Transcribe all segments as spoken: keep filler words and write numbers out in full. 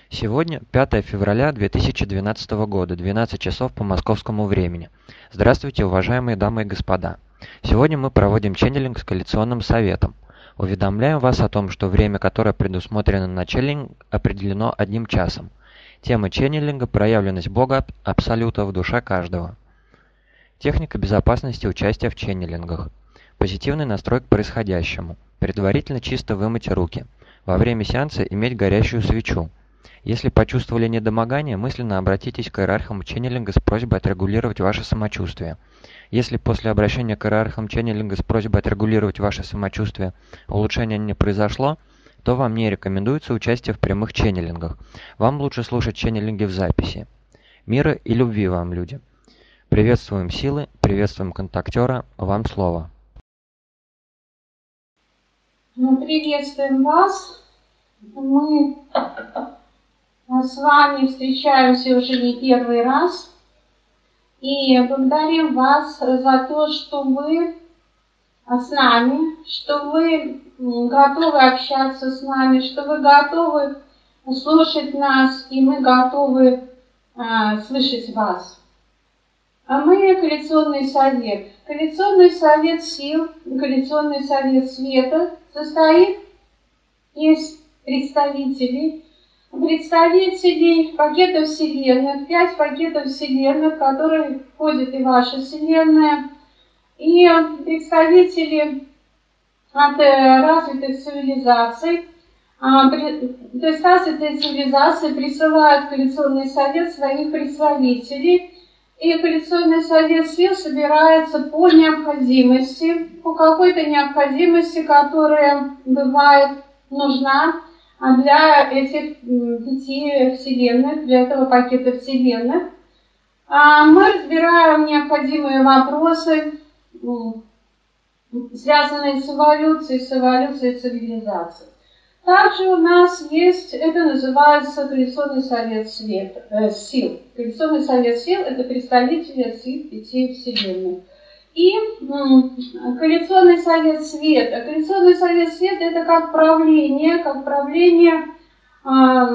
Сегодня пятое февраля две тысячи двенадцатого года, двенадцать часов по московскому времени. Здравствуйте, уважаемые дамы и господа. Сегодня мы проводим ченнелинг с коалиционным советом. Уведомляем вас о том, что время, которое предусмотрено на ченнелинг, определено одним часом. Тема ченнелинга – проявленность Бога Абсолюта в душе каждого. Техника безопасности участия в ченнелингах. Позитивный настрой к происходящему. Предварительно чисто вымыть руки. Во время сеанса иметь горящую свечу. Если почувствовали недомогание, мысленно обратитесь к иерархам ченнелинга с просьбой отрегулировать ваше самочувствие. Если после обращения к иерархам ченнелинга с просьбой отрегулировать ваше самочувствие улучшение не произошло, то вам не рекомендуется участие в прямых ченнелингах. Вам лучше слушать ченнелинги в записи. Мира и любви вам, люди. Приветствуем силы, приветствуем контактера. Вам слово. Мы приветствуем вас. Мы с вами встречаемся уже не первый раз. И благодарим вас за то, что вы с нами, что вы готовы общаться с нами, что вы готовы слушать нас, и мы готовы а, слышать вас. А мы коалиционный совет. Коалиционный совет сил, коалиционный совет света состоит из представителей, представителей пакетов вселенных, пять пакетов вселенных, в которые входит и ваша вселенная, и представители от развитых цивилизаций. То есть развитые цивилизации присылают в коалиционный совет своих представителей, и коалиционный совет сил собирается по необходимости, по какой-то необходимости, которая бывает нужна для этих пяти вселенных, для этого пакета вселенных. Мы разбираем необходимые вопросы, связанные с эволюцией, с эволюцией цивилизации. Также у нас есть, это называется коалиционный совет света, э, сил. Коалиционный совет сил – это представители от всех пяти вселенных. И м, коалиционный совет света. Коалиционный совет света – это как правление, как правление э,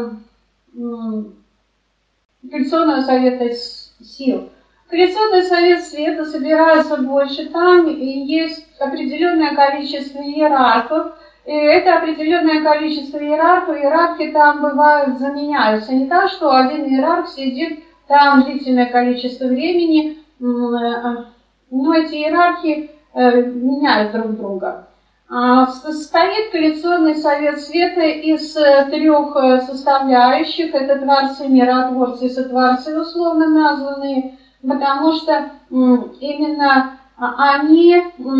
э, коалиционного совета сил. Коалиционный совет света собирается больше, там и есть определенное количество иерархов. И это определенное количество иерархов, иерархи там бывают, заменяются. Не так, что один иерарх сидит там длительное количество времени, но эти иерархи меняют друг друга. Состоит коалиционный совет света из трех составляющих. Это творцы, миротворцы и сотворцы, условно названные, потому что именно они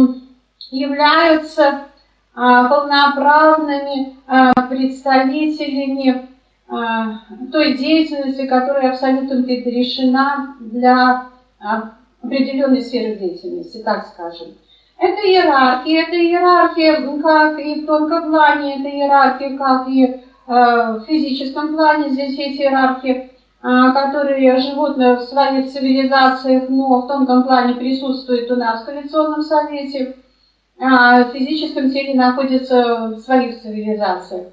являются полноправными представителями той деятельности, которая абсолютно предрешена для определенной сферы деятельности, так скажем. Это иерархия, это иерархия как и в тонком плане, это иерархия как и в физическом плане. Здесь эти иерархии, которые живут в своих цивилизациях, но в тонком плане присутствуют у нас в коалиционном совете. В физическом теле находятся в своих цивилизациях.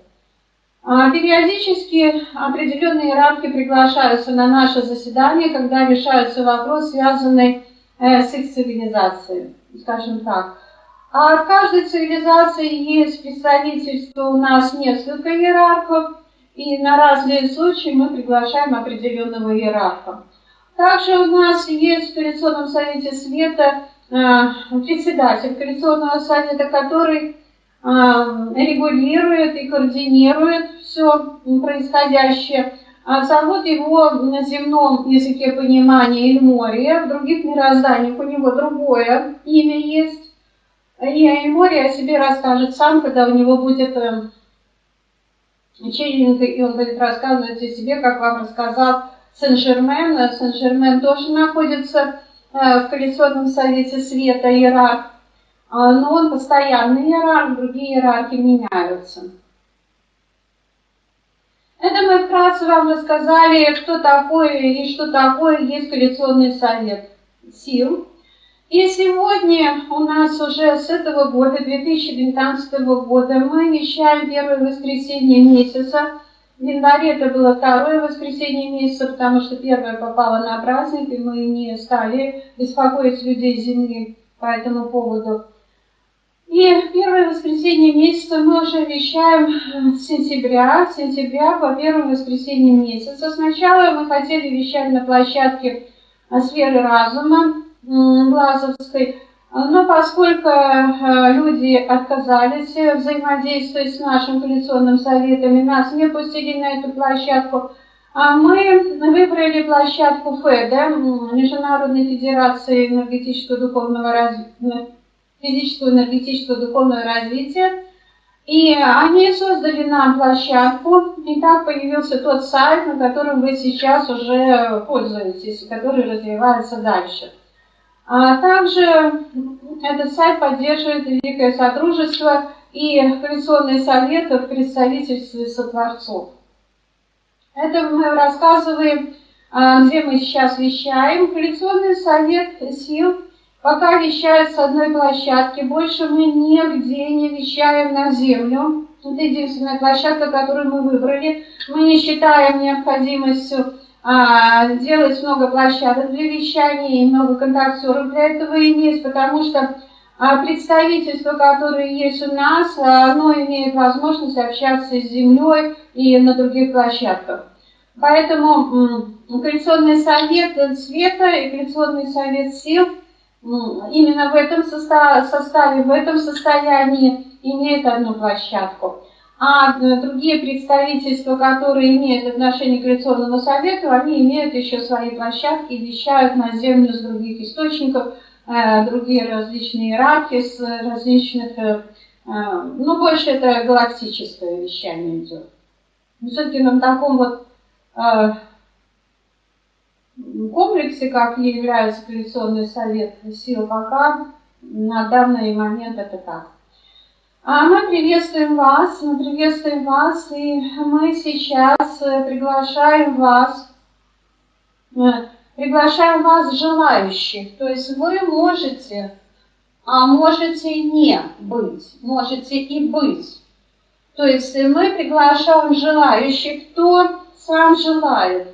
Периодически определенные иерархи приглашаются на наше заседание, когда решаются вопросы, связанные с их цивилизацией, скажем так. А от каждой цивилизации есть представительство у нас несколько иерархов, и на разные случаи мы приглашаем определенного иерарха. Также у нас есть в коалиционном совете света председатель коалиционного совета, который регулирует и координирует все происходящее. Зовут его на земном языке понимания Эльмория, в других мирозданиях у него другое имя есть. И Эльмория о себе расскажет сам, когда у него будет ченнелинг, и он будет рассказывать о себе, как вам рассказал Сен-Жермен. Сен-Жермен тоже находится в коалиционном совете света, иерарх, но он постоянный иерарх, другие иерархи меняются. Это мы вкратце вам рассказали, кто такой и что такое есть коалиционный совет сил. И сегодня у нас уже с этого года, две тысячи девятнадцатого года, мы вещаем первое воскресенье месяца. В январе это было второе воскресенье месяца, потому что первое попало на праздник, и мы не стали беспокоить людей земли по этому поводу. И первое воскресенье месяца мы уже вещаем с сентября, с сентября по первое воскресенье месяца. Сначала мы хотели вещать на площадке сферы разума Глазовской, но поскольку люди отказались взаимодействовать с нашим коалиционным советом и нас не пустили на эту площадку, мы выбрали площадку ФЭДа, Международной Федерации энергетического духовного развития, физического, энергетического, духовного развития. И они создали нам площадку, и так появился тот сайт, на котором вы сейчас уже пользуетесь, который развивается дальше. А также этот сайт поддерживает Великое Содружество и Коалиционный совет в представительстве сотворцов. Это мы рассказываем, где мы сейчас вещаем. Коалиционный совет сил пока вещает с одной площадки, больше мы нигде не вещаем на землю. Это единственная площадка, которую мы выбрали. Мы не считаем необходимостью а, делать много площадок для вещания и много контактеров для этого иметь, потому что а, представительство, которое есть у нас, оно имеет возможность общаться с землей и на других площадках. Поэтому Коалиционный совет света и Коалиционный совет сил именно в этом составе, в этом состоянии имеют одну площадку. А другие представительства, которые имеют отношение к Коалиционному совету, они имеют еще свои площадки и вещают на землю с других источников, другие различные иерархии с различных, ну больше это галактическое вещание идет. Все-таки на таком вот комплексе, как является Коалиционный совет сил, пока на данный момент это так. А мы приветствуем вас, мы приветствуем вас, и мы сейчас приглашаем вас, приглашаем вас желающих, то есть вы можете, а можете и не быть, можете и быть. То есть мы приглашаем желающих, кто сам желает.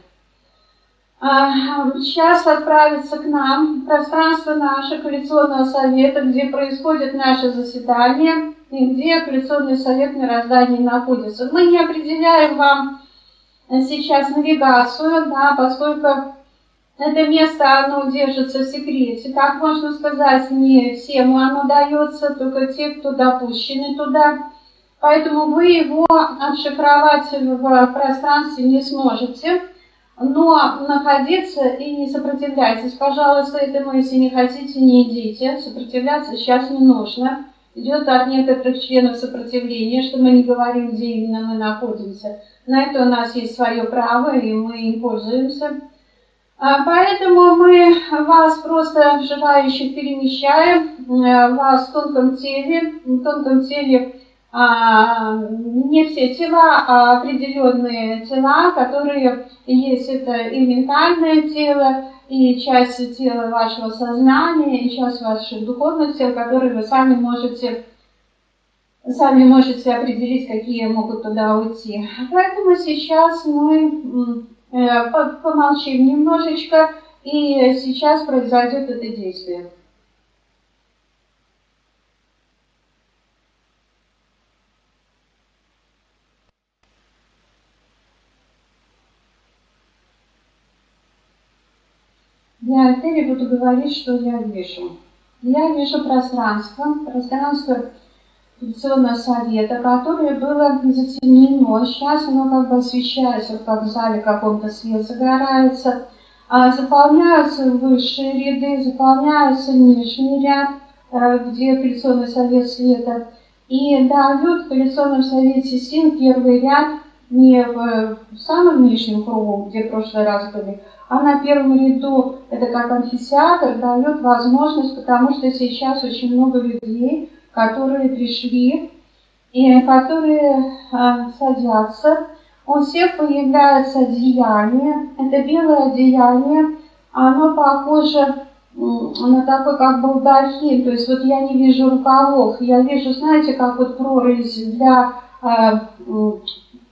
Сейчас отправиться к нам в пространство нашего Коалиционного совета, где происходит наше заседание, и где Коалиционный совет мироздания находится. Мы не определяем вам сейчас навигацию, да, поскольку это место, оно держится в секрете. Так можно сказать, не всем оно дается, только те, кто допущены туда. Поэтому вы его отшифровать в пространстве не сможете. Но находиться и не сопротивляйтесь. Пожалуйста, этому, если не хотите, не идите. Сопротивляться сейчас не нужно. Идет от некоторых членов сопротивления, что мы не говорим, где именно мы находимся. На это у нас есть свое право, и мы им пользуемся. Поэтому мы вас просто желающих перемещаем, вас в тонком теле, в тонком теле А, не все тела, а определенные тела, которые есть, это и ментальное тело, и часть тела вашего сознания, и часть ваших духовных тел, которые вы сами можете, сами можете определить, какие могут туда уйти. Поэтому сейчас мы э, помолчим немножечко, и сейчас произойдет это действие. Я теперь буду говорить, что я вижу. Я вижу пространство, пространство Коалиционного совета, которое было затемнено. Сейчас оно как бы освещается, как в зале каком-то свет загорается. А заполняются высшие ряды, заполняется нижний ряд, где Коалиционный совет света. И дают в Коалиционном совете сил первый ряд не в самом нижнем кругу, где в прошлый раз были, а на первом ряду, это как амфитеатр, дает возможность, потому что сейчас очень много людей, которые пришли и которые а, садятся. У всех появляется одеяние, это белое одеяние, оно похоже на такой как балдахин, то есть вот я не вижу рукавов, я вижу, знаете, как вот прорезь для а,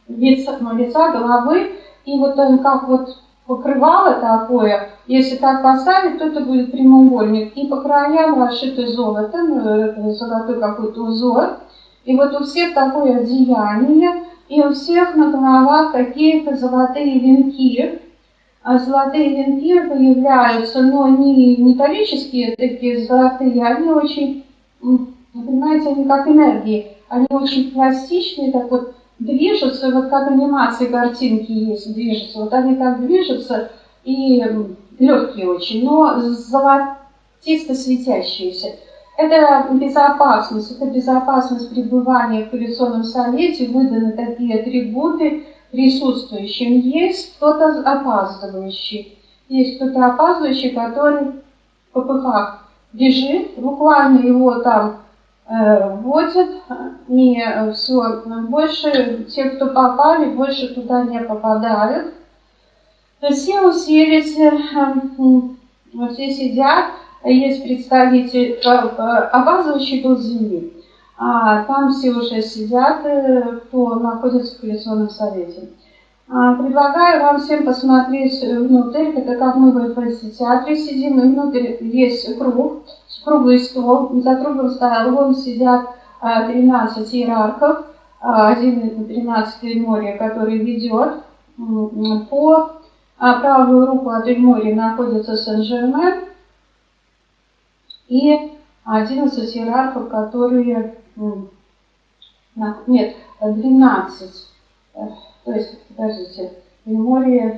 лица, ну, лица, головы, и вот он как вот покрывало такое, если так поставить, то это будет прямоугольник, и по краям расшито золотом, золотой какой-то узор, и вот у всех такое одеяние, и у всех на головах какие-то золотые венки. А золотые венки появляются, но не металлические такие золотые, они очень, понимаете, они как энергии, они очень пластичные, так вот движутся, вот как анимации картинки есть, движутся, вот они так движутся и легкие очень, но золотисто светящиеся. Это безопасность, это безопасность пребывания в коалиционном совете, выданы такие атрибуты присутствующим. Есть кто-то опаздывающий, есть кто-то опаздывающий, который в попыхах бежит, буквально его там э, вводят, не все, больше те, кто попали, больше туда не попадают. Все уселись, э, вот здесь сидят, есть представитель, опаздывающий был с земли. А там все уже сидят, кто находится в коалиционном совете. А, предлагаю вам всем посмотреть внутрь, это как мы в театре сидим, и внутрь есть круг, круглый стол, за круглым столом сидят тринадцать иерархов, один тринадцатый Эльмория, который ведет, по правую руку от Эльмории находится Сен-Жермен, и одиннадцать иерархов, которые... Нет, двенадцать. То есть, подождите, Эльмория...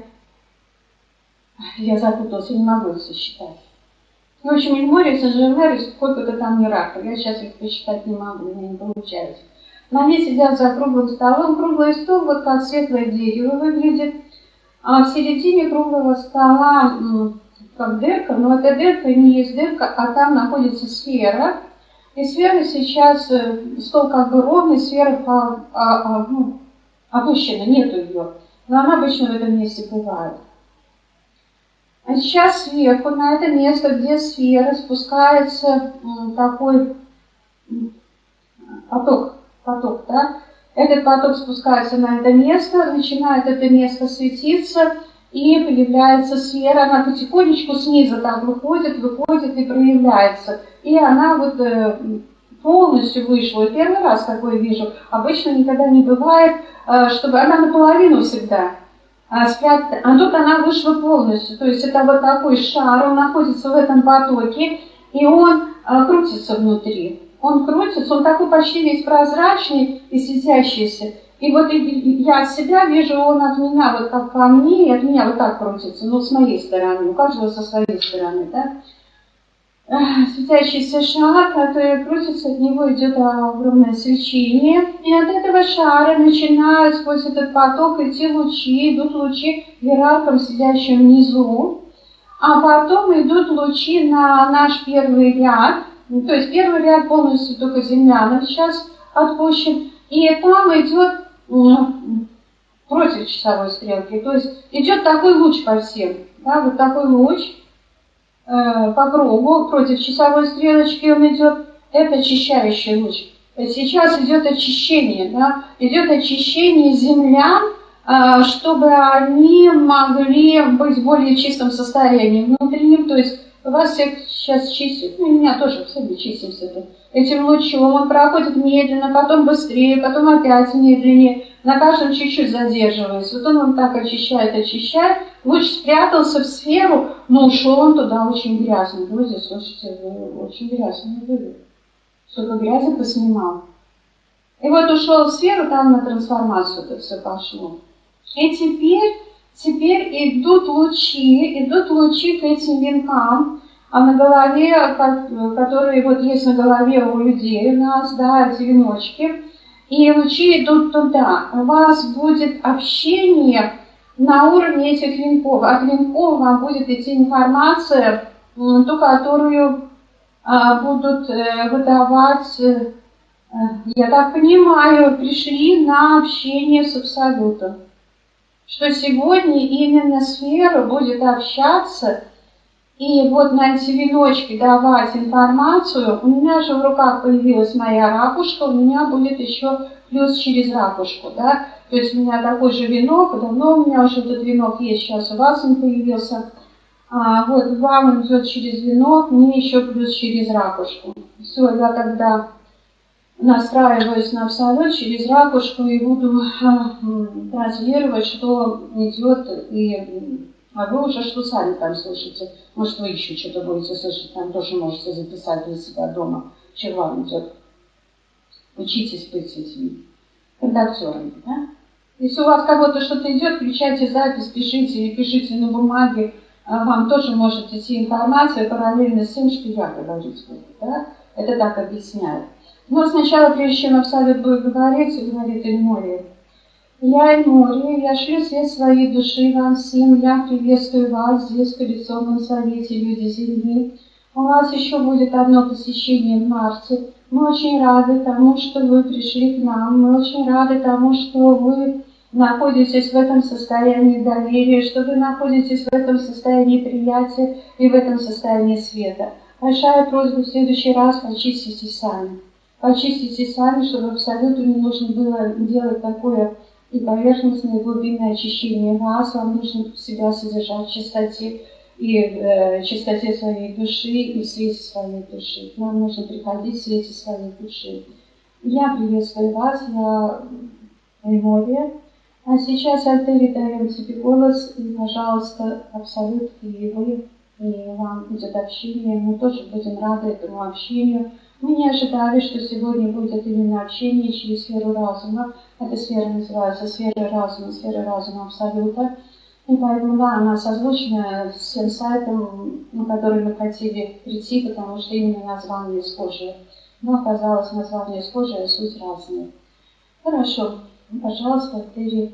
Я запуталась, я не могу их сосчитать. В общем, Эльмория, Сен-Жермен, сколько-то там иерархов. Я сейчас их посчитать не могу, у меня не получается. Но они сидят за круглым столом. Круглый стол, вот как светлое дерево выглядит. А в середине круглого стола... как дырка, но эта дырка не есть дырка, а там находится сфера. И сфера сейчас, стол как бы ровный, сфера а, а, ну, опущена, нету ее. Но она обычно в этом месте бывает. А сейчас сверху, на это место, где сфера, спускается такой поток, поток, да? Этот поток спускается на это место, начинает это место светиться, и появляется сфера, она потихонечку снизу так выходит, выходит и проявляется. И она вот э, полностью вышла. Первый раз такое вижу. Обычно никогда не бывает, э, чтобы она наполовину всегда э, спрятана. А тут она вышла полностью. То есть это вот такой шар, он находится в этом потоке, и он э, крутится внутри. Он крутится, он такой почти весь прозрачный и светящийся. И вот я от себя вижу, он от меня вот как ко мне, и от меня вот так крутится, ну, с моей стороны, у каждого со своей стороны, да. Светящийся шар, который крутится, от него идет огромное свечение, и от этого шара начинают сквозь этот поток идти лучи, идут лучи иерархам, сидящим внизу, а потом идут лучи на наш первый ряд, то есть первый ряд полностью только земляных сейчас отпущен, и там идет против часовой стрелки, то есть идет такой луч по всем, да, вот такой луч э, по кругу, против часовой стрелочки он идет, это очищающий луч. Сейчас идет очищение, да, идет очищение землян, э, чтобы они могли быть в более чистом состоянии внутри, то есть вас всех сейчас чистят, ну, меня тоже, все мы чистимся тут. Этим лучом он проходит медленно, потом быстрее, потом опять медленнее, на каждом чуть-чуть задерживаясь. Вот он, он так очищает, очищает. Луч спрятался в сферу, но ушел он туда очень грязный. Вот здесь, слушайте, очень грязный выглядит. Сколько грязи поснимал. И вот ушел в сферу, там на трансформацию это все пошло. И теперь, теперь идут лучи, идут лучи к этим венкам. А на голове, которые вот есть на голове у людей, у нас, да, эти веночки, и лучи идут туда. У вас будет общение на уровне этих венков. От венков вам будет идти информация, ту, которую а, будут э, выдавать, э, я так понимаю, пришли на общение с Абсолютом. Что сегодня именно сфера будет общаться И вот на эти веночки давать информацию, у меня же в руках появилась моя ракушка, у меня будет еще плюс через ракушку, да, то есть у меня такой же венок, давно у меня уже этот венок есть, сейчас у вас он появился, а, вот вам он идет через венок, мне еще плюс через ракушку. Все, я тогда настраиваюсь на абсолют через ракушку и буду а, транслировать, что идет, и а вы уже что сами там слышите. Может, вы еще что-то будете слышать, там тоже можете записать для себя дома, что вам идет. Учитесь быть этими редакторами, да? Если у вас кого-то что-то идет, включайте запись, пишите или пишите на бумаге, вам тоже может идти информация параллельно с тем, что я говорить буду, да? Это так объясняю. Но сначала, прежде чем абсолют будет говорить, говорит Эльмория. Я Эльмория, я шлю свет своей души вам всем, я приветствую вас здесь, в Коалиционном совете «Люди Земли». У вас еще будет одно посещение в марте. Мы очень рады тому, что вы пришли к нам, мы очень рады тому, что вы находитесь в этом состоянии доверия, что вы находитесь в этом состоянии приятия и в этом состоянии света. Большая просьба в следующий раз почистите сами. Почистите сами, чтобы абсолютно не нужно было делать такое и поверхностное глубинное очищение вас. Вам нужно себя содержать в чистоте и э, чистоте своей души и в свете своей души. Нам нужно приходить в свете своей души. Я приветствую вас, я Эльмория. А сейчас, Альтери, даем тебе голос, и, пожалуйста, абсолют, и вы, и вам будет общение. Мы тоже будем рады этому общению. Мы не ожидали, что сегодня будет именно общение через сферу разума. Эта сфера называется сфера разума, сфера разума абсолюта. И поэтому, да, она созвучна с тем сайтом, на который мы хотели прийти, потому что именно название схожее. Но оказалось, название схожее, а суть разная. Хорошо. Пожалуйста, Альтери.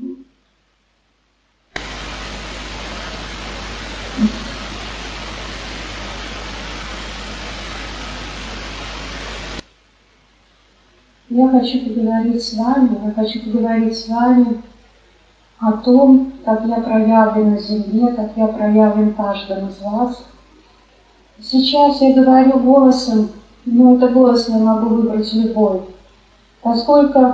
Я хочу поговорить с вами, я хочу поговорить с вами о том, как я проявлен на Земле, как я проявлен каждым из вас. Сейчас я говорю голосом, но это голос я могу выбрать любой. Поскольку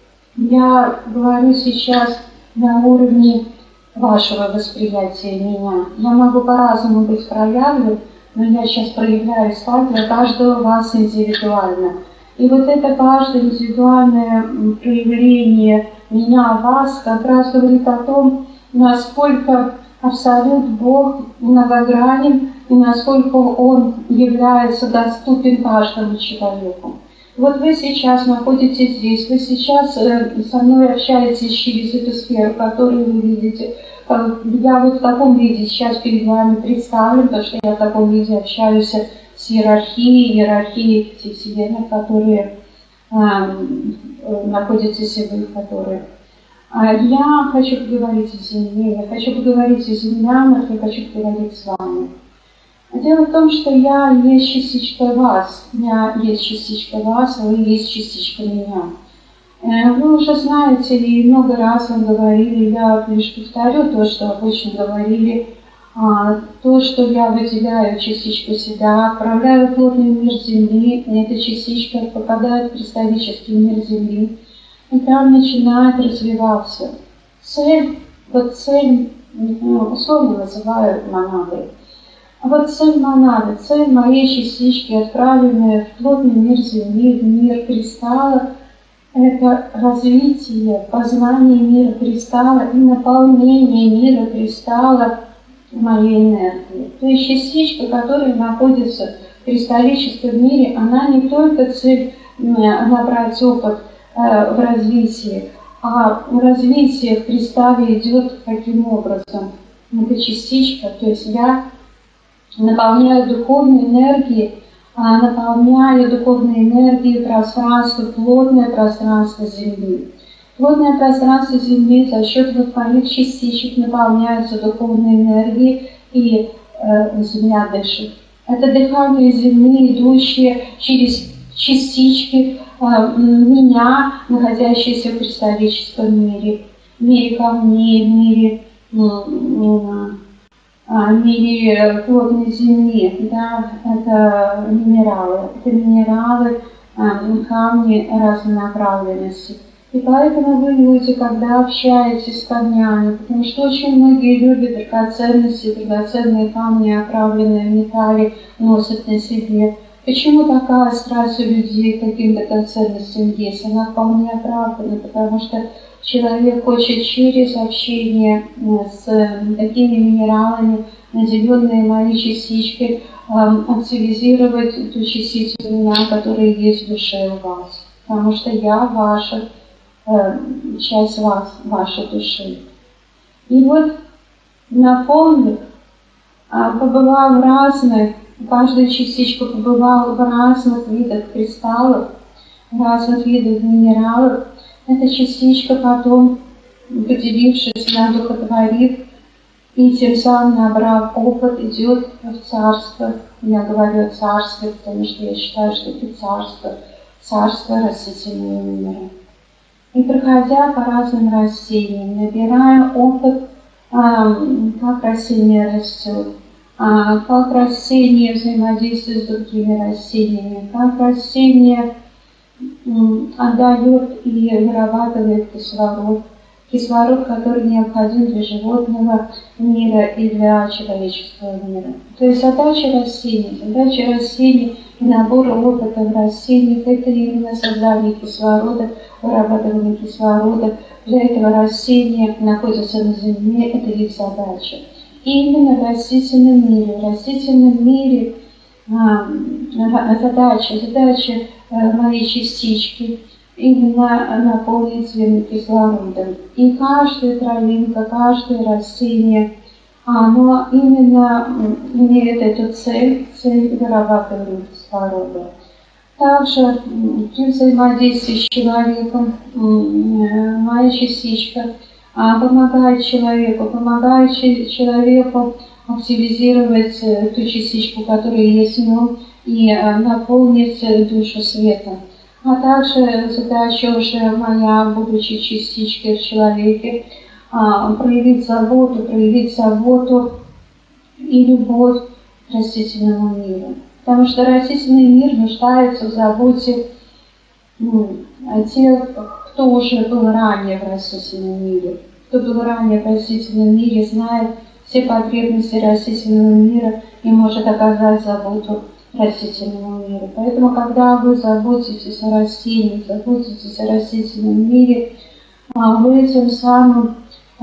я говорю сейчас на уровне вашего восприятия меня. Я могу по-разному быть проявлен, но я сейчас проявляюсь так для каждого вас индивидуально. И вот это каждое индивидуальное проявление меня, вас, как раз говорит о том, насколько Абсолют Бог многогранен и насколько Он является доступен каждому человеку. Вот вы сейчас находитесь здесь, вы сейчас э, со мной общаетесь через эту сферу, которую вы видите. Я вот в таком виде сейчас перед вами представлен, потому что я в таком виде общаюсь с иерархией, иерархией этих вселенных, которые э, находятся в в которые. А я хочу поговорить о Земле, я хочу поговорить о землянах, я хочу поговорить с вами. Дело в том, что я есть частичка вас, я есть частичка вас, а вы есть частичка меня. Вы уже знаете, и много раз вам говорили, я лишь повторю то, что обычно говорили, то, что я выделяю частичку себя, отправляю в плотный мир Земли, и эта частичка попадает в кристаллический мир Земли, и там начинает развиваться. Цель, вот цель, условно называю монадой. А вот цель монады, цель моей частички, отправленная в плотный мир Земли, в мир кристалла, это развитие, познание мира кристалла и наполнение мира кристалла моей энергии. То есть частичка, которая находится в кристаллическом мире, она не только цель набрать опыт э, в развитии, а развитие в кристалле идет каким образом? Это частичка, то есть я наполняю духовной энергией, наполняю духовной энергией пространство, плотное пространство Земли. Плотное пространство Земли за счет вот моих частичек наполняется духовной энергией, и э, Земля дышит. Это дыхание Земли, идущее через частички э, меня, находящиеся в кристаллическом мире, в мире камней, в мире э, мире плотной Земли, да, это минералы. Это минералы, камни разной направленности. И поэтому вы, люди, когда общаетесь с камнями, потому что очень многие любят драгоценности, драгоценные камни, оправленные в металле, носят на себе. Почему такая страсть у людей к таким драгоценностям есть? Она вполне оправдана, потому что человек хочет через общение с такими минералами, наделенные моей частичкой, активизировать ту частицу меня, которая есть в душе у вас. Потому что я ваша, часть вас, вашей души. И вот напомнив, побывав в разных, каждая частичка побывала в разных видах кристаллов, в разных видах минералов, эта частичка потом, поделившись, одухотворив, и тем самым, набрав опыт, идет в царство. Я говорю о царстве, потому что я считаю, что это царство, царство растительного мира. И проходя по разным растениям, набирая опыт, как растение растет, как растение взаимодействует с другими растениями, как растение отдает и вырабатывает кислород, кислород, который необходим для животного мира и для человеческого мира. То есть задача растений, задача растений и набора опыта в растениях – это именно создание кислорода, вырабатывание кислорода. Для этого растения находятся на Земле, это их задача. И именно в растительном мире, в растительном мире а, задача, задача а, моей частички именно наполнить Землю кислородом. И каждая травинка, каждое растение, оно именно имеет эту цель, цель вырабатывания кислорода. Также при взаимодействии с человеком моя частичка помогает человеку, помогает человеку активизировать ту частичку, которая есть в нем, и наполнить душу светом. А также задача уже моя, будучи частичкой в человеке, проявить заботу, проявить заботу и любовь к растительному миру. Потому что растительный мир нуждается в заботе ну, о тех, кто уже был ранее в растительном мире. Кто был ранее в растительном мире, знает все потребности растительного мира и может оказать заботу растительному миру. Поэтому, когда вы заботитесь о растениях, заботитесь о растительном мире, вы тем самым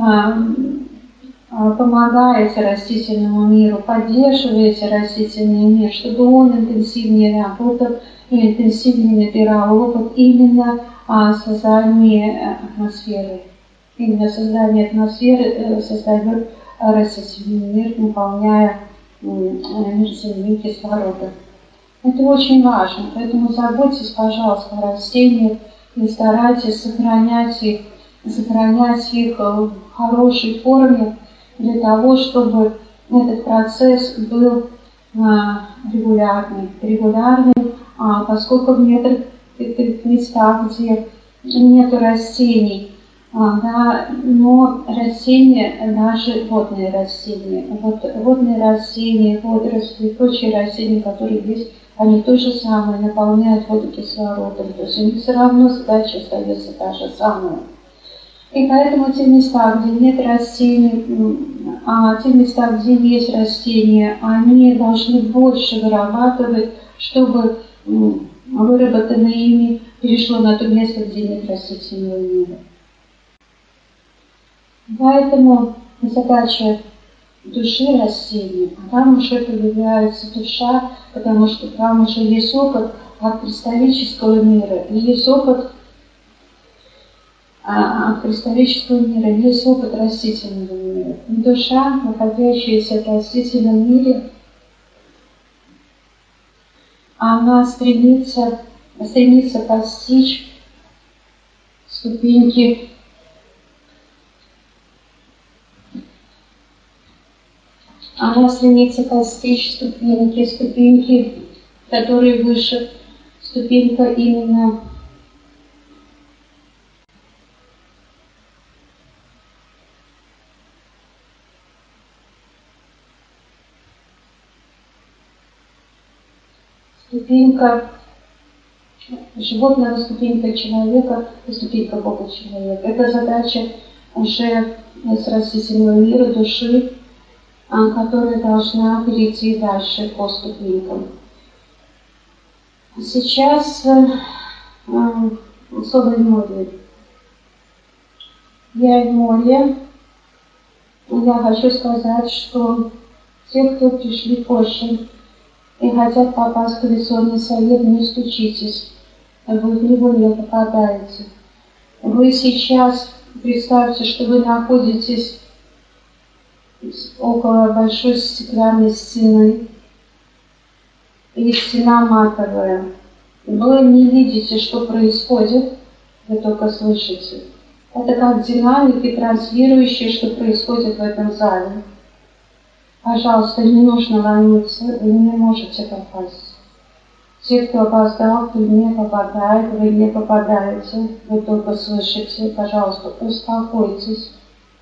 помогаете растительному миру, поддерживаете растительный мир, чтобы он интенсивнее работал и интенсивнее набирал опыт именно о создании атмосферы. Именно создание атмосферы создает растительный мир, наполняя мир Земли кислородом. Это очень важно, поэтому заботьтесь, пожалуйста, о растениях и старайтесь сохранять их, сохранять их в хорошей форме, для того, чтобы этот процесс был а, регулярный, регулярный, а, поскольку в некоторых местах, где нет растений, а, да, но растения, даже водные растения, вот, водные растения, водоросли и прочие растения, которые есть, они то же самое наполняют воду кислородом, то есть у них все равно задача остается та же самая. И поэтому те места, где нет растений, а те места, где есть растения, они должны больше вырабатывать, чтобы выработанное ими перешло на то место, где нет растительного мира. Поэтому задача души растений, а там уже появляется душа, потому что там уже есть опыт от кристаллического мира, и есть опыт от кристаллического мира, есть опыт растительного мира. И душа, находящаяся в растительном мире, она стремится, стремится постичь ступеньки она стремится постичь ступеньки, ступеньки, которые выше, ступенька именно ступенька животного, ступенька человека и ступенька Бога человека. Это задача уже с растительного мира души, которая должна перейти дальше по ступенькам. Сейчас слово море. Я и море. Я хочу сказать, что те, кто пришли позже и хотят попасть в коалиционный совет, не стучитесь. Вы в него не попадаете. Вы сейчас представьте, что вы находитесь около большой стеклянной стены, и стена матовая. Вы не видите, что происходит, вы только слышите. Это как динамики, транслирующие, что происходит в этом зале. Пожалуйста, не нужно ломиться, вы не можете попасть. Те, кто опоздал, кто не попадает, вы не попадаете, вы только слышите. Пожалуйста, успокойтесь.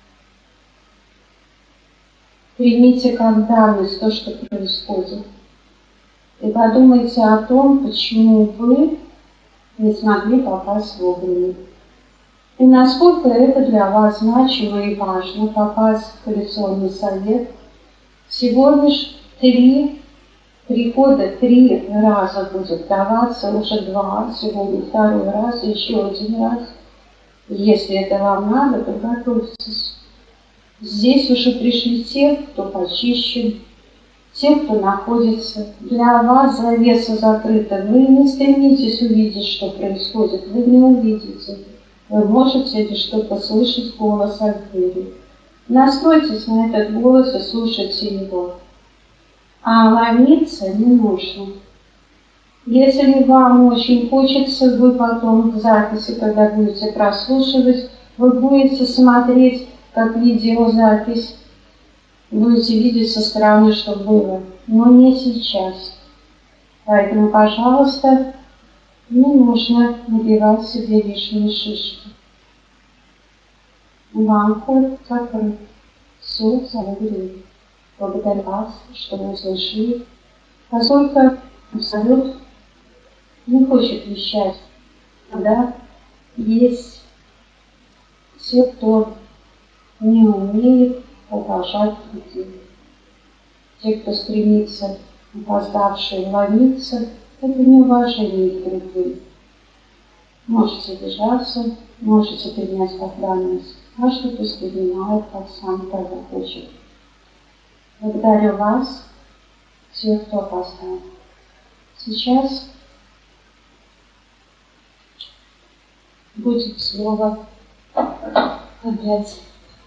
Примите как данность то, что происходит. И подумайте о том, почему вы не смогли попасть вовремя. И насколько это для вас значимо и важно попасть в коалиционный совет. Всего лишь три прихода, три раза будет даваться, уже два, сегодня второй раз, еще один раз. Если это вам надо, то готовьтесь. Здесь уже пришли те, кто почищен, те, кто находится. Для вас завеса закрыта. Вы не стремитесь увидеть, что происходит. Вы не увидите. Вы можете лишь только слышать голос Альфеи. Настройтесь на этот голос и слушайте его. А ломиться не нужно. Если вам очень хочется, вы потом в записи, когда будете прослушивать, вы будете смотреть как видеозапись, будете видеть со стороны, что было, но не сейчас. Поэтому, пожалуйста, не нужно набивать себе лишние шишки. Вам ход закрыт. Все забыли. Благодарю вас, что вы услышали. Поскольку Абсолют не хочет вещать, когда есть те, кто не умеет уважать людей. Те, кто стремится, опоздавшие, ломиться, это неуважение к другим. Можете держаться, можете принять как данность. Каждый пусть принимает, как сам того хочет. Благодарю вас, всех, кто опоздал. Сейчас будет слово опять.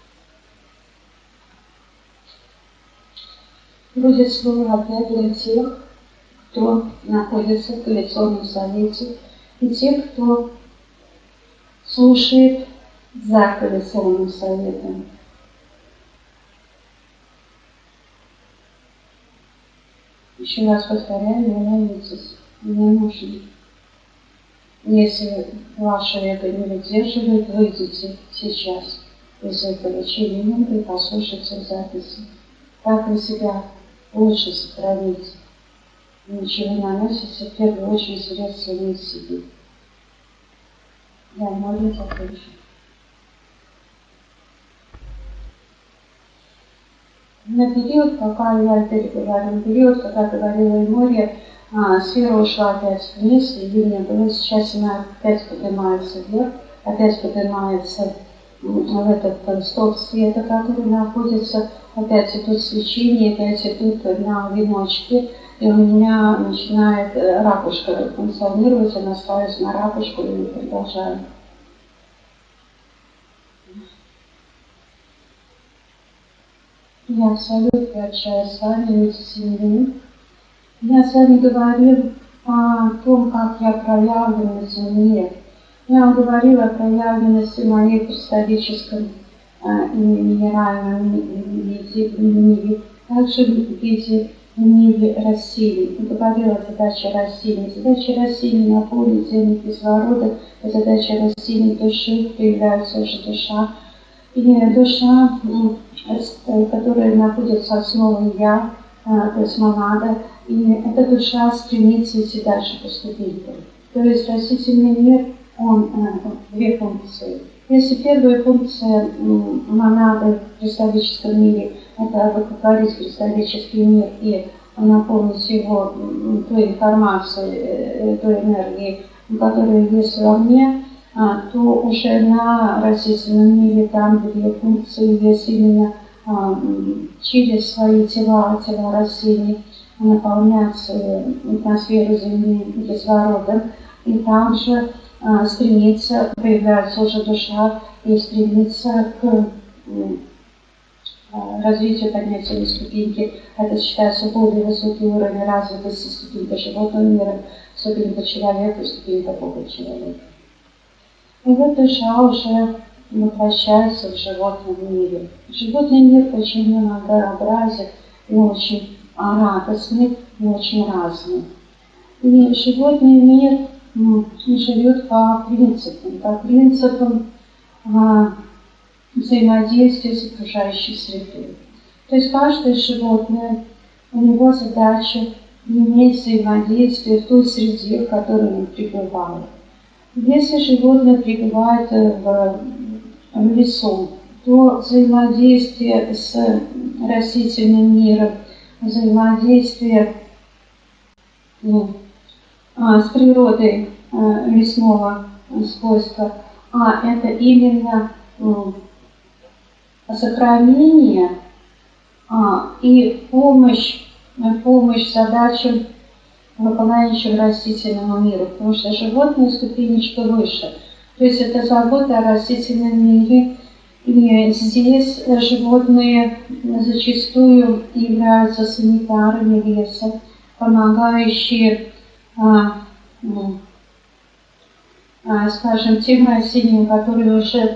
Будет слово опять для тех, кто находится в коалиционном совете, и тех, кто слушает за коалиционным советом. Еще раз повторяю, не ломитесь, не нужно. Если ваше эго не выдерживает, выйдите сейчас из этого членга и послушайте записи. Так вы себя лучше сохраните. Ничего не наносите, в первую очередь вред самим себе. Я молюсь о том. На период, пока я переговорю, на период, когда говорила Эмория, а, сфера ушла опять вниз, и ее не было. Сейчас она опять поднимается вверх, опять поднимается в этот столб света, который находится, опять идут свечения, опять идут на веночке, и у меня начинает ракушка функционировать, она ставится на ракушку, и мы продолжаем. Я абсолютно общаюсь с вами эти семь минут. Я с вами говорил о том, как я проявлена на Земле. Я вам говорила о проявленности моей кристаллическом э, и минеральном мире, также в виде в мире растений. Я говорила о задаче растений. Задача растений наполнить землю кислорода, задача растений души, появляется уже душа. И душа, которая находится основой «я», то есть монада, и эта душа стремится идти дальше по ступенькам. То есть растительный мир, он две функции. Если первая функция монады в кристаллическом мире – это одухотворить кристаллический мир и наполнить его той информацией, той энергией, которая есть во мне, то уже на растительном мире, там, где функции есть именно через свои тела, тела растений, наполнять атмосферу Земли кислородом, и также а, стремится, появляется уже душа и стремится к а, развитию поднятия ступеньки. Это считается более высокий уровень развитости, ступенька животного мира, ступенька человека, ступенька Бога человека. И вот душа уже воплощается в животном мире. Животный мир очень многообразен и очень радостный, и очень разный. И животный мир ну, живет по принципам, по принципам а, взаимодействия с окружающей средой. То есть каждое животное, у него задача иметь взаимодействие в той среде, в которой он пребывает. Если животное пребывает в, в лесу, то взаимодействие с растительным миром, взаимодействие ну, с природой э, лесного свойства, а это именно э, сохранение а, и помощь, помощь задачам, выполняющим растительному миру, потому что животные ступенечка выше. То есть это забота о растительном мире, и здесь животные зачастую являются санитарами леса, помогающие А, ну, а, скажем, тем растениям, которые уже,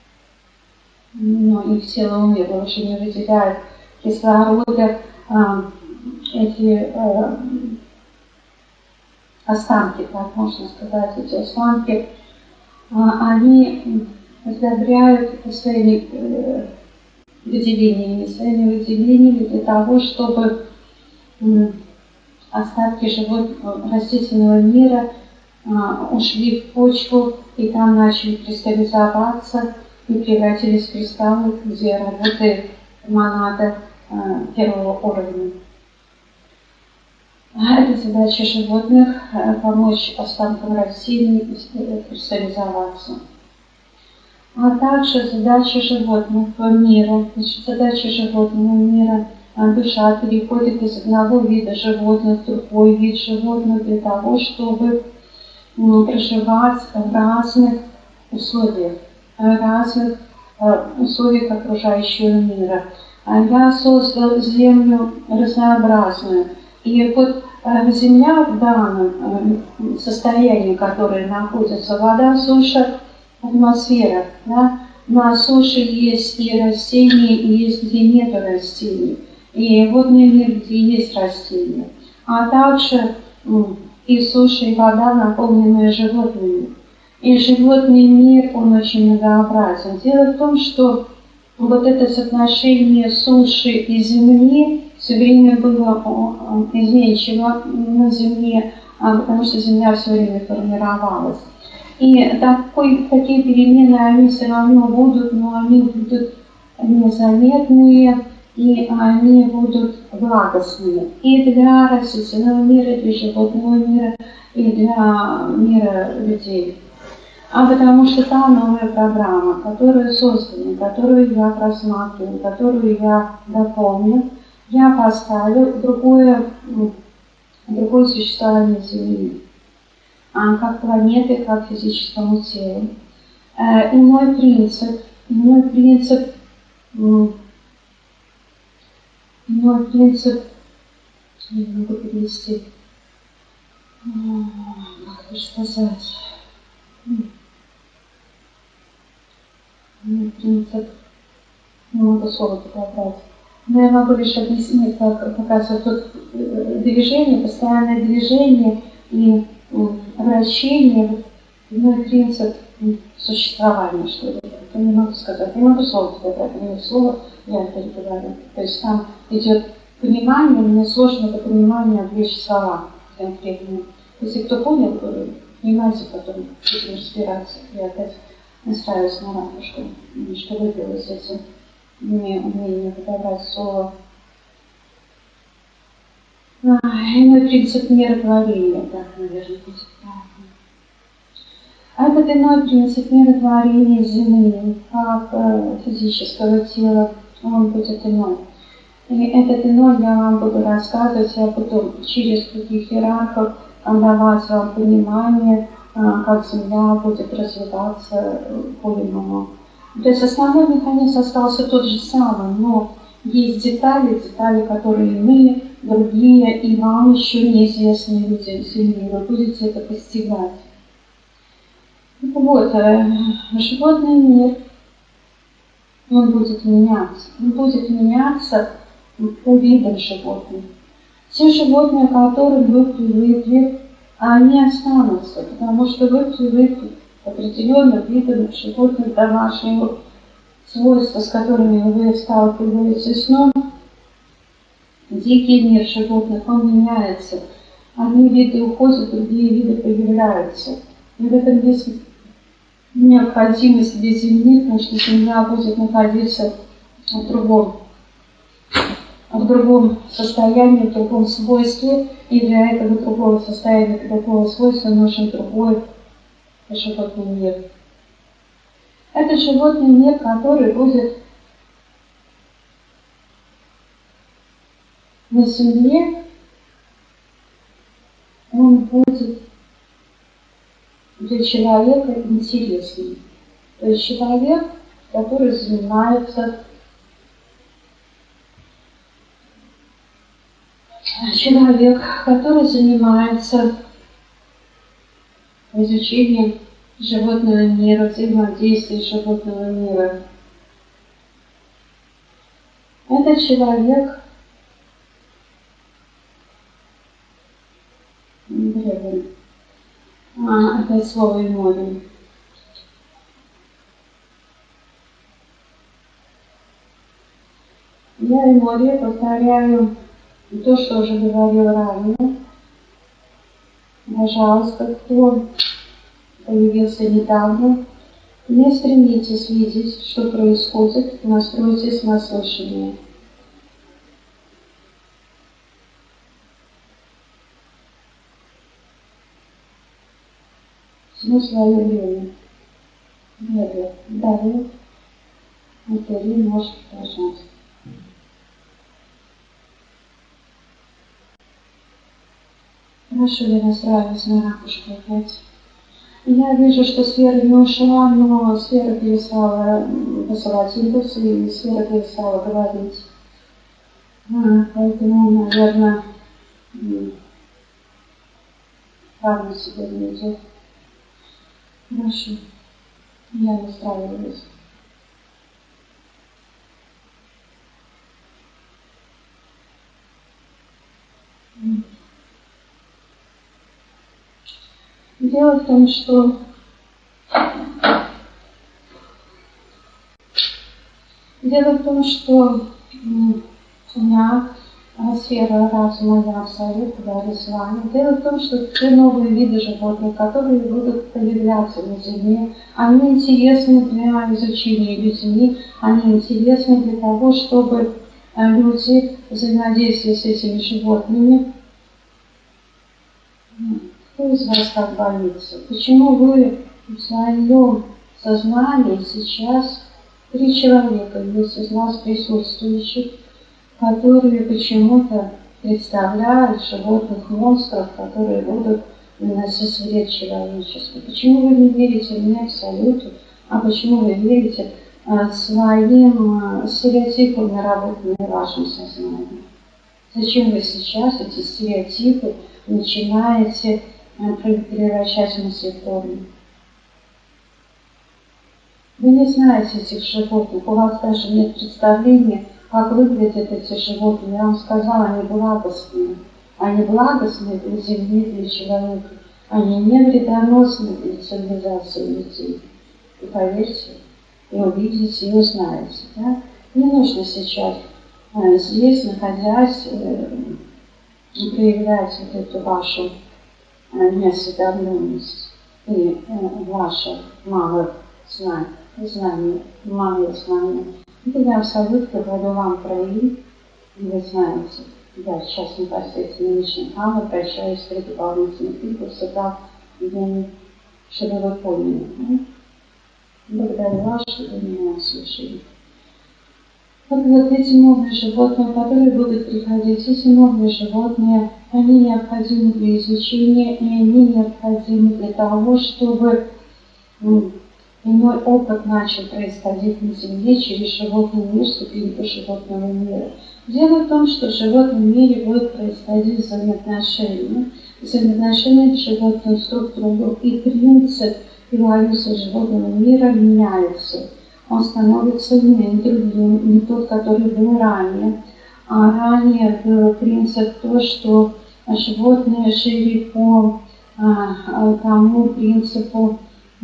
ну, их тело умерло, уже не выделяют кислорода, а, эти а, останки, так можно сказать, эти останки, а, они одобряют своими э, выделениями, своими выделениями для того, чтобы остатки животного, растительного мира а, ушли в почву и там начали кристаллизоваться и превратились в кристаллы, где работает монада а, первого уровня. Это задача животных а, помочь останкам растений кристаллизоваться. А также задача животных мира, значит, задача животного мира душа переходит из одного вида животных в другой вид животных для того, чтобы ну, проживать в разных условиях, в разных э, условиях окружающего мира. Я создал Землю разнообразную. И вот э, Земля в данном э, состоянии, которое находится, вода, суша, атмосфера. Да? На суше есть и растения, и есть где нет растений. И водный мир, где есть растения, а также и суша, и вода, наполненные животными. И животный мир, он очень многообразен. Дело в том, что вот это соотношение суши и земли все время было изменчиво на Земле, потому что Земля все время формировалась. И такой, такие перемены, они все равно будут, но они будут незаметные, и они будут благостные и для растительного мира, и для животного мира, и для мира людей. А потому что та новая программа, которая создана, которую я просматриваю, которую я дополню, я поставлю другое, другое существование Земли, как планеты, как физическому телу. Иной принцип, иной принцип Иной принцип, я не могу перевести, как это сказать, иной принцип, не могу слово подобрать, но я могу лишь объяснить, как показывает тут движение, постоянное движение и вращение, иной принцип существования, что ли. Я не могу сказать, не могу слово подобрать, не слово, я это говорю. То есть там идет понимание, мне сложно это понимание облечь в слова конкретные. Если кто понял, понимаете, потом будем разбираться. Я опять настраиваюсь на рамку, что, что выбилось этим мне умение подобрать слово. Иной принцип миротворения, так, наверное, будет правильно. А этот иной принцип миротворения Земли, как физического тела, он будет иной. И этот иной я вам буду рассказывать, я буду через других иерархов давать вам понимание, как Земля будет развиваться по-иному. То есть основной механизм остался тот же самый, но есть детали, детали, которые иные, другие, и вам еще неизвестные люди Земли. Вы будете это постигать. Вот, животный мир, он будет меняться. Он будет меняться по видам животных. Те животные, к которым вы привыкли, они останутся, потому что вы привыкли к определенным видам животных домашнего свойства, с которыми вы сталкиваетесь. Но дикий мир животных, он меняется. Одни виды уходят, другие виды появляются. И в этом есть необходимость для Земли, потому что Земля будет находиться в другом, в другом состоянии, в другом свойстве, и для этого другого состояния, другого свойства нужен другой животный мир. Это животный мир, который будет на Земле, он будет для человека интересный. То есть человек, который занимается человек, который занимается изучением животного мира, взаимодействием животного мира. Этот человек а, опять слово «эмоди». Я «эмоди» повторяю то, что уже говорил ранее. Пожалуйста, кто появился недавно, не стремитесь видеть, что происходит, настройтесь на слышание. Всему свое время. Далее, далее, Наталья может продолжать. Хорошо, я настраиваюсь на ракушку опять. Я вижу, что сфера не ушла, но сфера перестала посылать импульсы, и сфера перестала говорить. А, поэтому, наверное, правильно себя не идет. Хорошо, я настраиваюсь. Дело в том, что Дело в том, что у меня сфера разума, я абсолютно говорю с вами. Дело в том, что те новые виды животных, которые будут появляться на Земле, они интересны для изучения людьми, они интересны для того, чтобы люди взаимодействовали с этими животными. Кто из вас как боится? Почему вы в своем сознании сейчас три человека есть из нас присутствующих, которые почему-то представляют животных монстров, которые будут наносить вред человечеству? Почему вы не верите мне абсолюту, а почему вы верите а, своим а, стереотипам, наработанным в вашем сознании? Зачем вы сейчас эти стереотипы начинаете превращать в мыслеформу? Вы не знаете этих животных, у вас даже нет представления, как выглядят эти животные. Я вам сказала, они благостные. Они благостные для Земли, для человека. Они не вредоносны для цивилизации людей. И поверьте, и увидите, и узнаете. Да? Не нужно сейчас здесь, находясь, проявлять вот эту вашу неосведомленность и ваше малое знание, знание, малое знание. Это я абсолютно говорю вам про их, и вы знаете. Я сейчас непосредственно лично к вам обращаюсь в три дополнительных видов, всегда день, чтобы вы поняли. Да? Благодарю вас, что вы меня услышали. Вот, вот эти новые животные, которые будут приходить, эти новые животные, они необходимы для изучения, и они необходимы для того, чтобы ну, иной опыт начал происходить на Земле через животный мир, ступеньку животного мира. Дело в том, что в животном мире будет происходить взаимоотношения, взаимоотношения животных друг с другом, и принцип эволюции животного мира меняется. Он становится иным, другим, не тот, который был ранее. А ранее был принцип то, что животные жили по а, тому принципу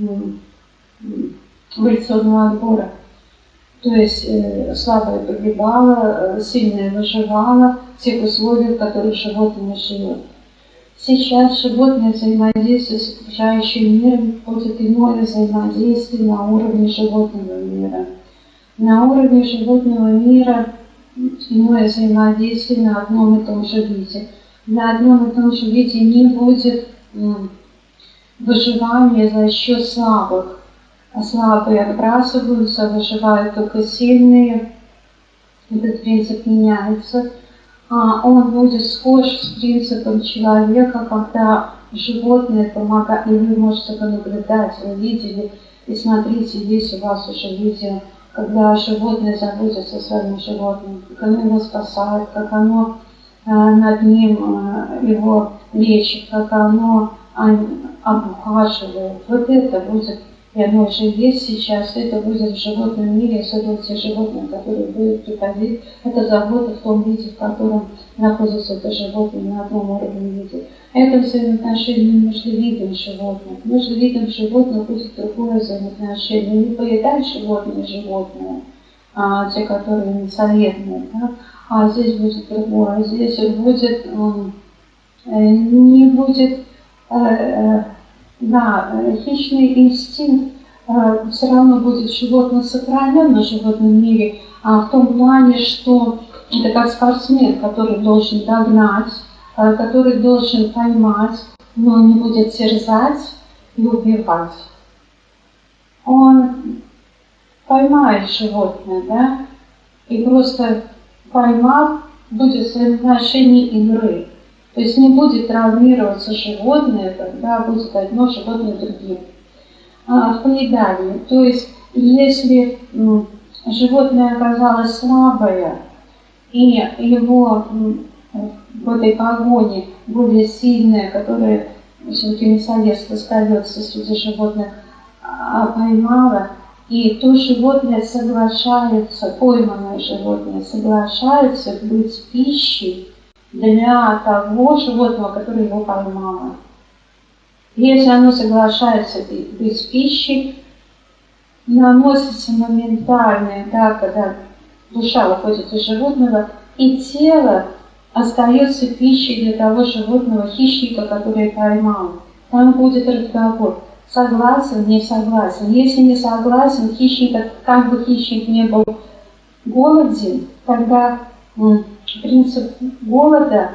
эволюционного отбора. То есть э, слабое погибало, э, сильное выживало в тех условиях, в которых животное живет. Сейчас животное взаимодействие с окружающим миром входит иное взаимодействие на уровне животного мира. На уровне животного мира иное взаимодействие на одном и том же виде. На одном и том же виде не будет м, выживания за счет слабых. А слабые отбрасываются, выживают только сильные. Этот принцип меняется. А он будет схож с принципом человека, когда животное помогает, и вы можете понаблюдать, вы видели, и смотрите, есть у вас уже видео, когда животное заботится о своем животном, как оно его спасает, как оно а, над ним а, его лечит, как оно а, обхаживает. Вот это будет, и оно уже есть сейчас, это будет в животном мире, особенно те животные, которые будут приходить, это забота в том виде, в котором находится это животное на одном уровне виде. Это взаимоотношение между видом животных. Между видом животных будет другое взаимоотношение. Не поедать животное животное, а те, которые несоветные, да? А здесь будет другое. Здесь будет, э, не будет, э, э, да, хищный инстинкт э, все равно будет животное сохранен на животном мире, а в том плане, что это как спортсмен, который должен догнать, э, который должен поймать, но не будет терзать и убивать. Он поймает животное, да, и просто поймав, будет в взаимоотношении игры. То есть не будет травмироваться животное, когда будет одно животное другим. А, в поедании. То есть если м, животное оказалось слабое, и его м, в этой погоне более сильное, которое все-таки мясоедство остается среди животных, а, поймало, и то животное соглашается, пойманное животное соглашается быть пищей для того животного, которое его поймало. Если оно соглашается быть пищей, наносится моментальное, да, когда душа уходит из животного, и тело остается пищей для того животного, хищника, который поймал. Там будет разговор. Согласен, не согласен. Если не согласен, хищник, как бы хищник не был голоден, тогда принцип голода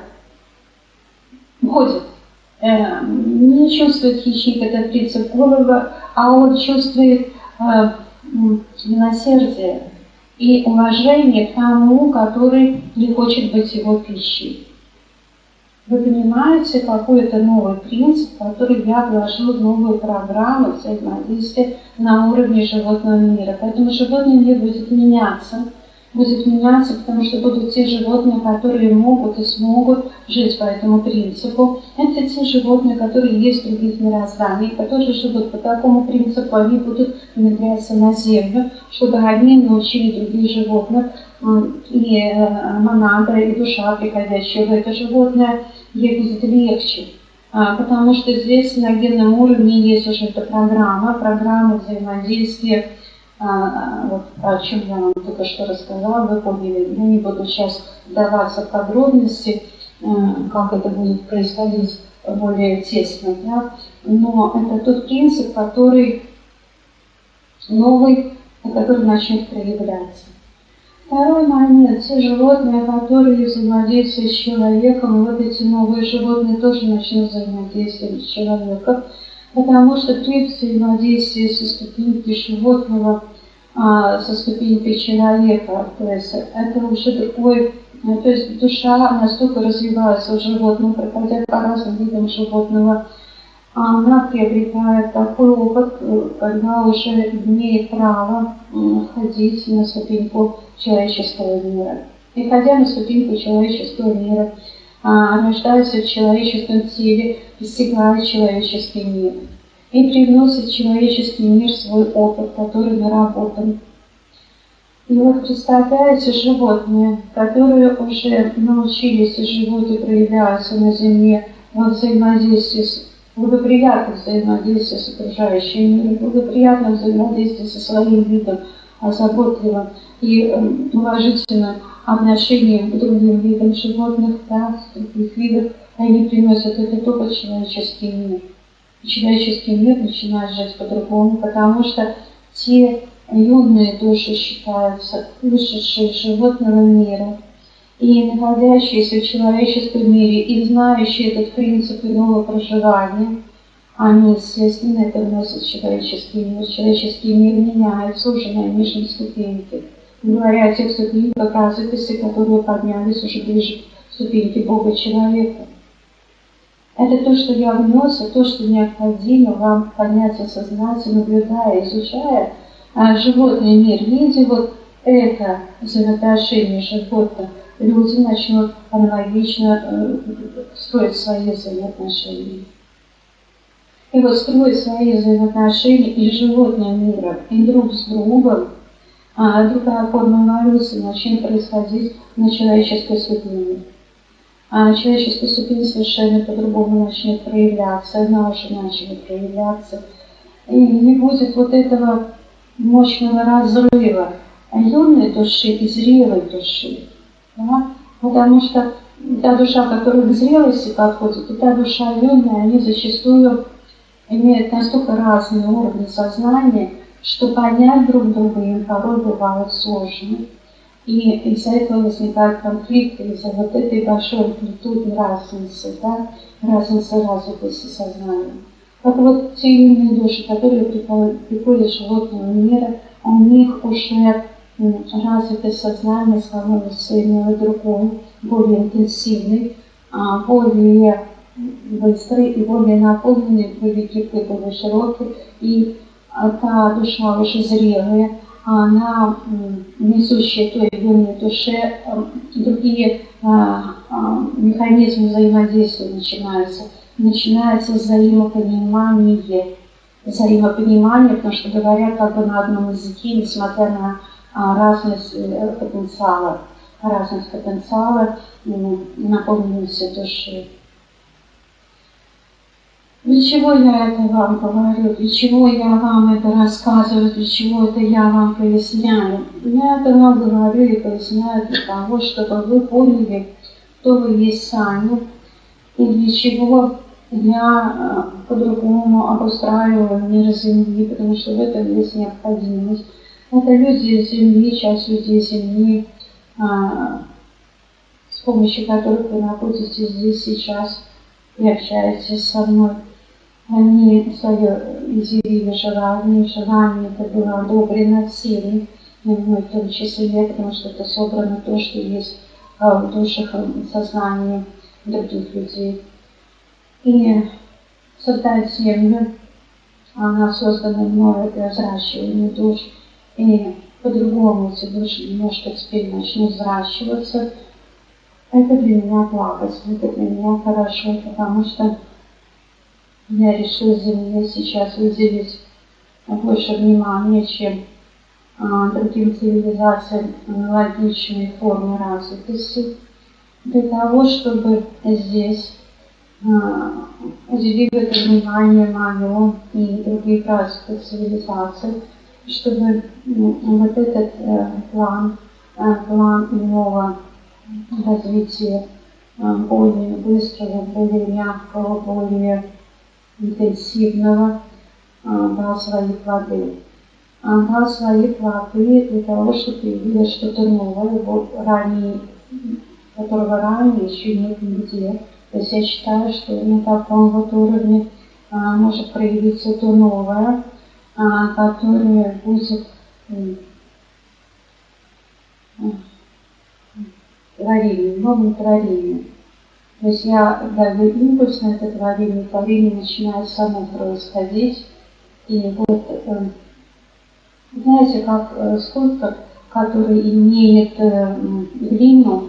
входит. Э, не чувствует хищник этот принцип голода, а он чувствует э, милосердие и уважение к тому, который не хочет быть его пищей. Вы понимаете, какой это новый принцип, который я вложил в новую программу взаимодействия на уровне животного мира. Поэтому животный мир будет меняться. Будет меняться, потому что будут те животные, которые могут и смогут жить по этому принципу. Это те животные, которые есть в других мирозданиях, которые живут по такому принципу, они будут внедряться на Землю, чтобы одни научили других животных, и монада, и душа, приходящая в это животное, ей будет легче. Потому что здесь на генном уровне есть уже эта программа, программа взаимодействия а, вот, о чем я вам только что рассказала, вы поняли. Я не буду сейчас вдаваться в подробности, как это будет происходить более тесно, да? Но это тот принцип, который новый, который начнет проявляться. Второй момент. Те животные, которые взаимодействуют с человеком, вот эти новые животные тоже начнут взаимодействовать с человеком, потому что при взаимодействии со ступенькой животного, а, со ступенькой человека, то есть это уже такой, то есть душа настолько развивается у животного, проходя по разным видам животного, она приобретает такой опыт, когда уже имеет право ходить на ступеньку человеческого мира. И ходя на ступеньку человеческого мира, рождается в человеческом теле, достигает человеческий мир. И привносит в человеческий мир свой опыт, который наработан. И вот представляете, животные, которые уже научились и живут и проявляются на Земле во взаимодействии с благоприятное взаимодействие с окружающим миром, благоприятное взаимодействие со своим видом, заботливым и уважительным отношением к другим видам животных, да, других видов, они приносят этот опыт в человеческий мир. И человеческий мир начинает жить по-другому, потому что те юные души считаются вышедшие из животного мира, и находящиеся в человеческом мире и знающие этот принцип иного проживания, они, естественно, это вносят в человеческий мир. Человеческий мир меняется уже на нижней ступеньке. Говоря о тех ступеньках развитости, которые поднялись уже ближе к ступеньке Бога-человека. Это то, что я внес, и то, что необходимо вам подняться в сознание, наблюдая, изучая а, животный мир, видя вот это взаимоотношение животных, люди начнут аналогично э, строить свои взаимоотношения. И вот строить свои взаимоотношения и с животным миром, и друг с другом, а другая форма эволюции начнет происходить на человеческой ступени. А на человеческой ступени совершенно по-другому начнет проявляться, она уже начала проявляться. И не будет вот этого мощного разрыва юной души и зрелой души. Да? Потому что та душа, которая к зрелости подходит, и та душа юная, они зачастую имеют настолько разные уровни сознания, что понять друг друга им порой бывает сложно. И из-за этого возникают конфликты, из-за вот этой большой амплитудной разницы, да? разницы развитости сознания. Так вот, те юные души, которые приходят из животного мира, у них уже развитое сознание становится иной другой, более интенсивный, более быстрый и более наполненный, более гибкий, более широкий. И та душа уже зрелая, она, несущая той юной душе, другие механизмы взаимодействия начинаются. Начинается взаимопонимание. Взаимопонимание, потому что говорят как бы на одном языке, несмотря на разность потенциала, разность потенциала наполненности души. Для чего я это вам говорю? Для чего я вам это рассказываю? Для чего это я вам поясняю? Я это вам говорю и поясняю для того, чтобы вы поняли, кто вы есть сами, и для чего я по-другому обустраиваю мир Земли, потому что в этом есть необходимость. Это люди Земли, часть людей Земли, с помощью которых вы находитесь здесь сейчас и общаетесь со мной. Они свое изъявили желание, желание это было одобрено всеми, мной в том числе, потому что это собрано то, что есть в душах и сознании других людей. И создать Землю, она создана мною для взращивания душ, и по-другому эти души немножко теперь начнут взращиваться. Это для меня благость, это для меня хорошо, потому что я решила Земле сейчас выделить больше внимания, чем а, другим цивилизациям аналогичной формы развитости, для того, чтобы здесь а, уделив это внимание мое и других развитых цивилизаций, чтобы вот этот план, план иного развития, более быстрого, более мягкого, более интенсивного, дал свои плоды. Он дал свои плоды для того, чтобы появилось что-то новое, вот ранее, которого ранее еще нет нигде. То есть я считаю, что на таком вот уровне а, может проявиться то новое, а, которое будет а, творением, новым творением. То есть я даю импульс на это творение, творение начинает само происходить. И вот, э, знаете, как э, скульптор, который имеет э, глину,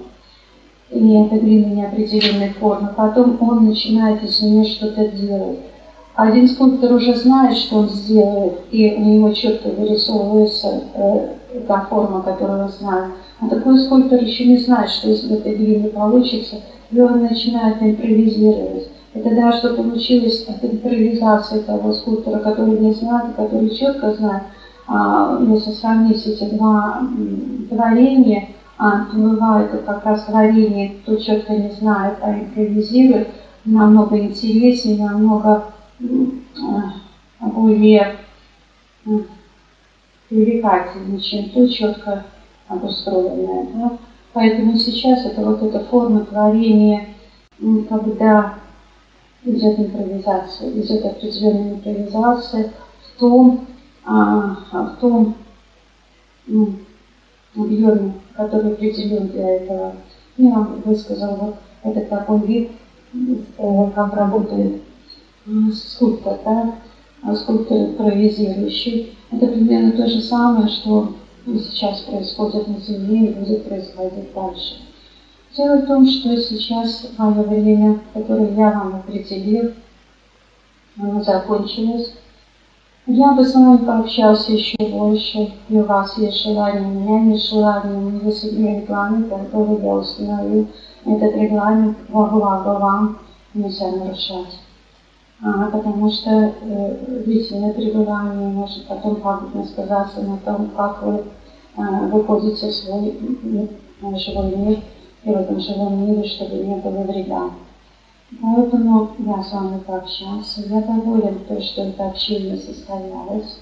и эта глина неопределенной формы, потом он начинает из нее что-то делать. Один скульптор уже знает, что он сделает, и у него четко вырисовывается э, та форма, которую он знает. А такой скульптор еще не знает, что из этой глины получится, и он начинает импровизировать. И тогда, что получилось от импровизации того скульптора, который не знает, который четко знает, а, если сравнить эти два м, творения, а, то бывает это как раз творение, кто четко не знает, а импровизирует, намного интереснее, намного м, а, более м, привлекательнее, чем то четко обустроенное. Да? Поэтому сейчас это вот эта форма творения, м, когда идет импровизация, идет определенная импровизация в том, а, в том ну, объеме, который определен для этого. Я вам высказал вот этот такой вид, э, как работает э, скульптор, да? Скульптор импровизирующий. Это примерно то же самое, что сейчас происходит на Земле и будет происходить дальше. Дело в том, что сейчас мое время, которое я вам определил, оно закончилось. Я бы с вами пообщался еще больше, и у вас есть желание, у меня есть желание, у меня есть регламент, который я установил. Этот регламент во благо вам нельзя нарушать. А, потому что э, длительное пребывание может потом пагубно сказаться на том, как вы э, выходите в свой э, живой мир, и в этом живом мире, чтобы не было вреда. Поэтому я с вами пообщался. Я доволен то, что это общение состоялось.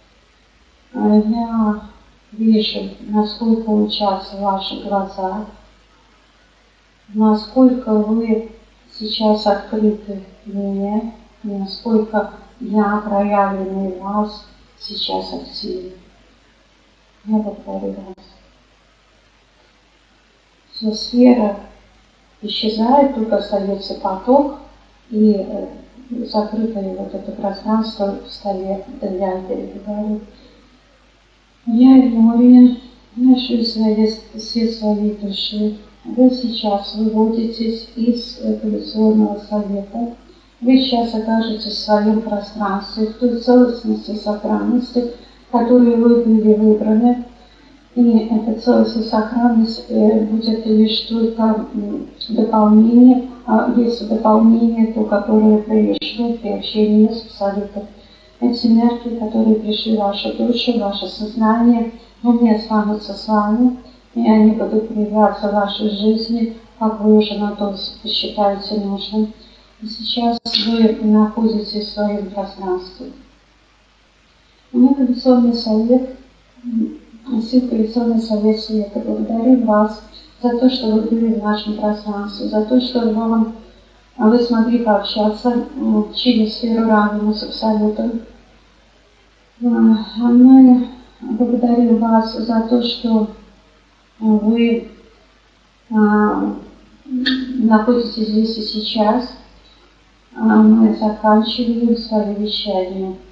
Я вижу, насколько учатся в ваших глазах, насколько вы сейчас открыты мне, насколько я проявленный в вас сейчас активен. Я благодарю вас. Все сфера исчезает, тут остается поток, и э, закрытое вот это пространство в столе для переговоров. Я, Юрия, ношу свет своей души. Вы сейчас выводитесь из эволюционного совета. Вы сейчас окажетесь в своем пространстве, в той целостности и сохранности, которую вы были выбраны. И эта целость и сохранность э, будет лишь только э, дополнение, а если дополнение, то которое произошло при общении с абсолютом. Эти энергии, которые пришли в вашу душу, в ваше сознание, они останутся с вами, и они будут проявляться в вашей жизни, как вы уже на то считаете нужным. И сейчас вы находитесь в своем пространстве. Эволюционный совет Эволюционный совет света. Благодарю вас за то, что вы были в нашем пространстве, за то, что вам, вы смогли пообщаться через сферу разума с Абсолютом. Мы благодарим вас за то, что вы находитесь здесь и сейчас. Мы заканчиваем свое вещание.